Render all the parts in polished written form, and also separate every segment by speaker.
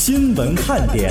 Speaker 1: 新闻看点。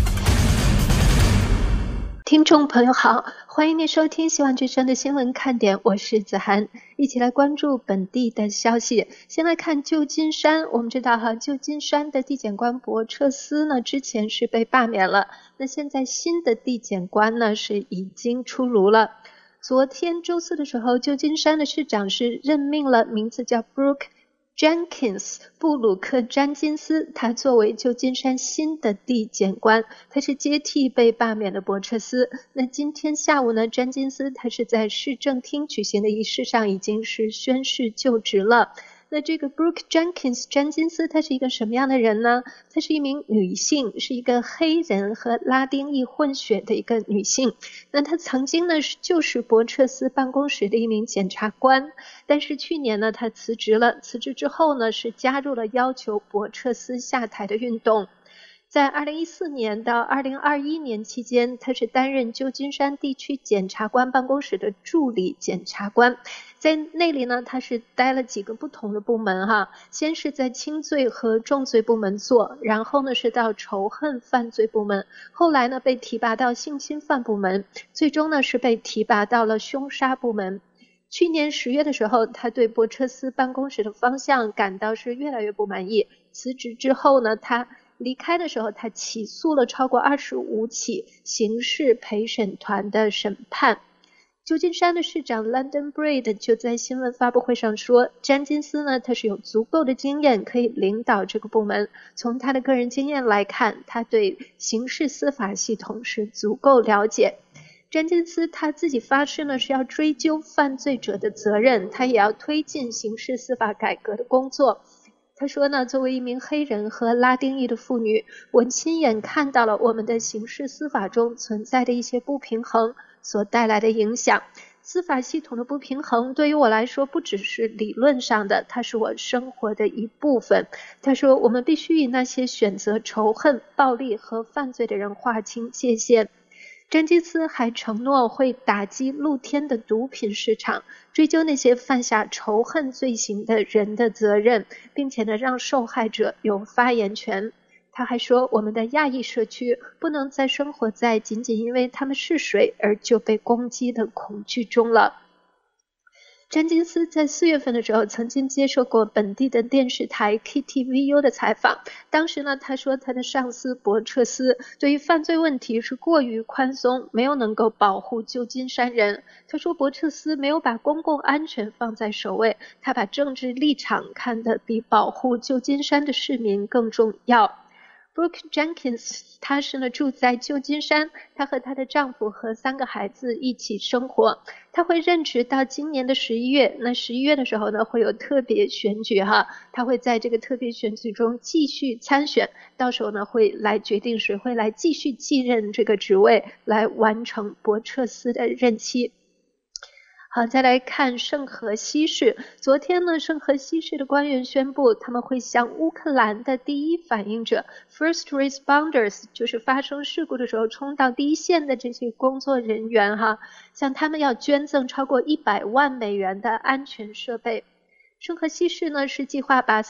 Speaker 2: 听众朋友好，欢迎您收听希望之声的新闻看点，我是子涵，一起来关注本地的消息。先来看旧金山，我们知道旧金山的地检官博彻斯呢，之前是被罢免了，那现在新的地检官呢是已经出炉了。昨天周四的时候，旧金山的市长是任命了名字叫 Brooke Jenkins 布鲁克詹金斯，他作为旧金山新的地检官，他是接替被罢免的博彻斯。那今天下午呢，詹金斯他是在市政厅举行的仪式上已经是宣誓就职了。那这个 Brooke Jenkins 詹金斯她是一个什么样的人呢？她是一名女性，是一个黑人和拉丁裔混血的一个女性。那她曾经呢就是博彻斯办公室的一名检察官，但是去年呢她辞职了，辞职之后呢是加入了要求博彻斯下台的运动。在2014年到2021年期间，他是担任旧金山地区检察官办公室的助理检察官。在那里呢，他是待了几个不同的部门先是在轻罪和重罪部门做，然后呢是到仇恨犯罪部门，后来呢被提拔到性侵犯部门，最终呢是被提拔到了凶杀部门。去年10月的时候，他对博彻斯办公室的方向感到是越来越不满意，辞职之后呢，他离开的时候，他起诉了超过25起刑事陪审团的审判。旧金山的市长 London Breed 就在新闻发布会上说，詹金斯呢，他是有足够的经验可以领导这个部门。从他的个人经验来看，他对刑事司法系统是足够了解。詹金斯他自己发誓呢，是要追究犯罪者的责任，他也要推进刑事司法改革的工作。他说呢，作为一名黑人和拉丁裔的妇女，我亲眼看到了我们的刑事司法中存在的一些不平衡所带来的影响。司法系统的不平衡对于我来说不只是理论上的，它是我生活的一部分。他说，我们必须与那些选择仇恨、暴力和犯罪的人划清界限。詹金斯还承诺会打击露天的毒品市场，追究那些犯下仇恨罪行的人的责任，并且呢让受害者有发言权。他还说，我们的亚裔社区不能再生活在仅仅因为他们是谁而就被攻击的恐惧中了。詹金斯在4月份的时候曾经接受过本地的电视台 KTVU 的采访，当时呢他说他的上司博彻斯对于犯罪问题是过于宽松，没有能够保护旧金山人。他说博彻斯没有把公共安全放在首位，他把政治立场看得比保护旧金山的市民更重要。Brooke Jenkins 她是呢住在旧金山，她和她的丈夫和3个孩子一起生活。她会任职到今年的11月，那11月的时候呢会有特别选举她会在这个特别选举中继续参选，到时候呢会来决定谁会来继续继任这个职位，来完成博彻斯的任期。好，再来看圣荷西市。昨天呢，圣荷西市的官员宣布，他们会向乌克兰的第一反应者 First Responders， 就是发生事故的时候冲到第一线的这些工作人员向他们要捐赠超过100万美元的安全设备。圣荷西市呢是计划把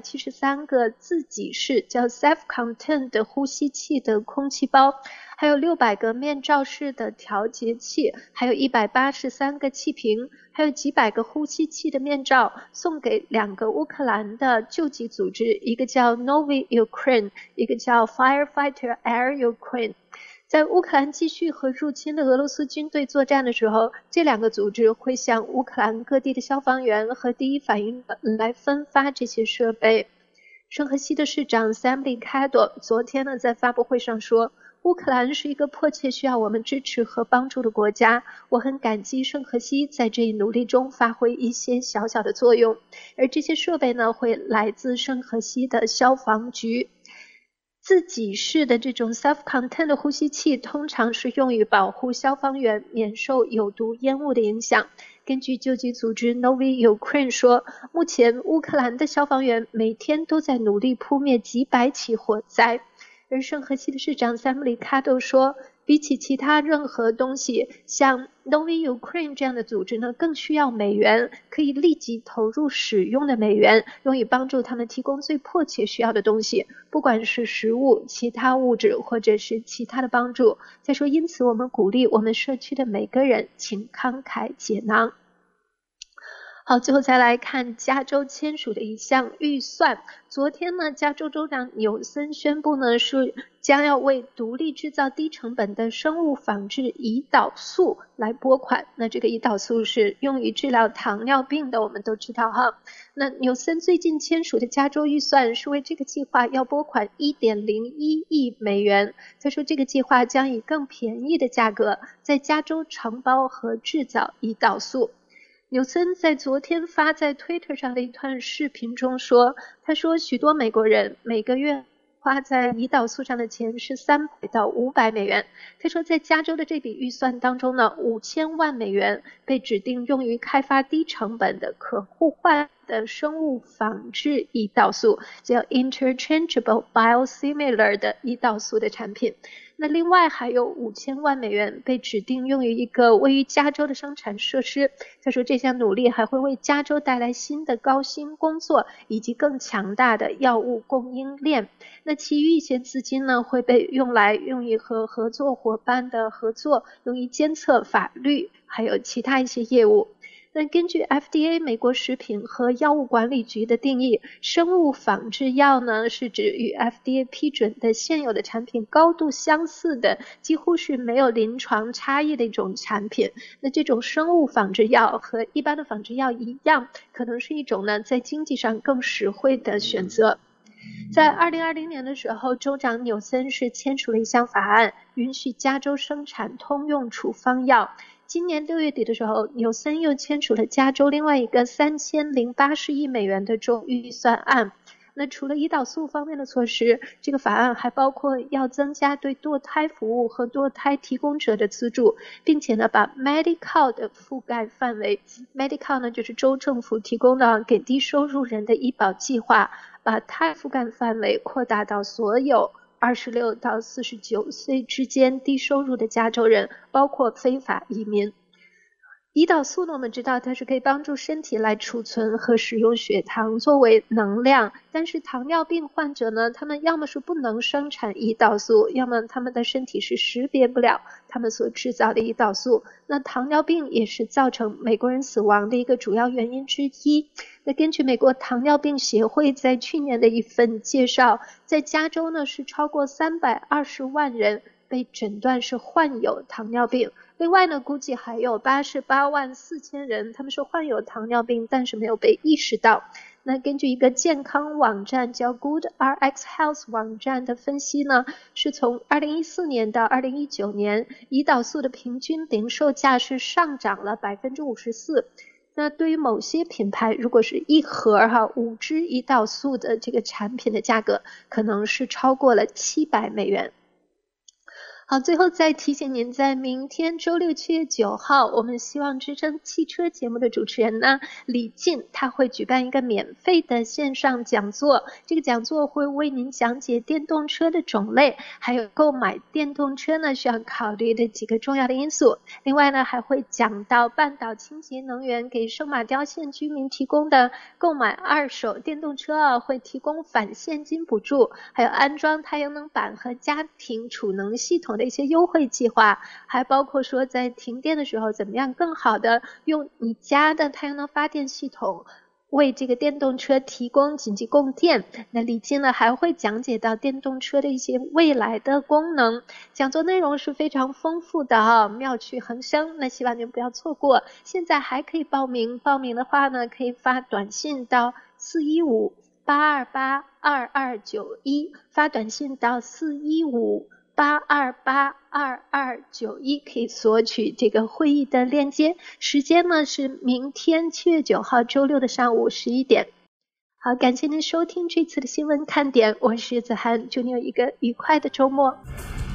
Speaker 2: 373个自给式叫 self-contained 的呼吸器的空气包，还有600个面罩式的调节器，还有183个气瓶，还有几百个呼吸器的面罩送给2个乌克兰的救济组织，一个叫 Novi Ukraine， 一个叫 Firefighter Air Ukraine。在乌克兰继续和入侵的俄罗斯军队作战的时候，这2个组织会向乌克兰各地的消防员和第一反应者来分发这些设备。圣荷西的市长 Sam Liccardo 昨天呢在发布会上说，乌克兰是一个迫切需要我们支持和帮助的国家，我很感激圣荷西在这一努力中发挥一些小小的作用，而这些设备呢会来自圣荷西的消防局。自己式的这种 self-contained 的呼吸器通常是用于保护消防员免受有毒烟雾的影响。根据救济组织 Novi Ukraine 说，目前乌克兰的消防员每天都在努力扑灭几百起火灾。而圣荷西的市长Sam Liccardo说， 比起其他任何东西，像 Novi Ukraine 这样的组织呢，更需要美元，可以立即投入使用的美元，用以帮助他们提供最迫切需要的东西，不管是食物、其他物质或者是其他的帮助。再说，因此我们鼓励我们社区的每个人，请慷慨解囊。好，最后再来看加州签署的一项预算。昨天呢，加州州长纽森宣布呢，是将要为独立制造低成本的生物仿制胰岛素来拨款。那这个胰岛素是用于治疗糖尿病的，我们都知道哈。那纽森最近签署的加州预算是为这个计划要拨款 1.01 亿美元。他说这个计划将以更便宜的价格在加州承包和制造胰岛素。纽森在昨天发在 Twitter 上的一段视频中说，他说许多美国人每个月花在胰岛素上的钱是300到500美元。他说在加州的这笔预算当中呢，5000万美元被指定用于开发低成本的可互换的生物仿制胰岛素，叫 interchangeable biosimilar 的胰岛素的产品。那另外还有5000万美元被指定用于一个位于加州的生产设施。他说这项努力还会为加州带来新的高薪工作以及更强大的药物供应链。那其余一些资金呢，会被用于和合作伙伴的合作，用于监测法律还有其他一些业务。那根据 FDA 美国食品和药物管理局的定义，生物仿制药呢是指与 FDA 批准的现有的产品高度相似的，几乎是没有临床差异的一种产品。那这种生物仿制药和一般的仿制药一样，可能是一种呢在经济上更实惠的选择。在2020年的时候，州长纽森是签署了一项法案，允许加州生产通用处方药。今年6月底的时候，纽森又签署了加州另外一个3080亿美元的州预算案。那除了胰岛素方面的措施，这个法案还包括要增加对堕胎服务和堕胎提供者的资助，并且呢把 Medi-Cal 的覆盖范围 ，Medi-Cal 呢就是州政府提供的给低收入人的医保计划，把它覆盖范围扩大到所有26到49岁之间低收入的加州人，包括非法移民。胰岛素呢，我们知道它是可以帮助身体来储存和使用血糖作为能量，但是糖尿病患者呢，他们要么是不能生产胰岛素，要么他们的身体是识别不了他们所制造的胰岛素。那糖尿病也是造成美国人死亡的一个主要原因之一。那根据美国糖尿病协会在去年的一份介绍，在加州呢是超过320万人被诊断是患有糖尿病。另外呢，估计还有88万4千人，他们是患有糖尿病，但是没有被意识到。那根据一个健康网站叫 GoodRx Health 网站的分析呢，是从2014年到2019年，胰岛素的平均零售价是上涨了 54%。那对于某些品牌，如果是一盒5支胰岛素的这个产品的价格，可能是超过了700美元。好，最后再提醒您，在明天周六7月9号，我们希望之声汽车节目的主持人呢，李静，他会举办一个免费的线上讲座。这个讲座会为您讲解电动车的种类，还有购买电动车呢需要考虑的几个重要的因素。另外呢，还会讲到半岛清洁能源给圣马刁县居民提供的购买2手电动车会提供返现金补助，还有安装太阳能板和家庭储能系统的一些优惠计划，还包括说在停电的时候怎么样更好的用你家的太阳能发电系统为这个电动车提供紧急供电。那李静呢还会讲解到电动车的一些未来的功能，讲座内容是非常丰富的妙趣横生，那希望您不要错过。现在还可以报名的话呢，可以发短信到415-828-2291，发短信到415-828-2291，可以索取这个会议的链接。时间呢是明天7月9号周六的上午11点。好，感谢您收听这次的新闻看点，我是子涵，祝您有一个愉快的周末。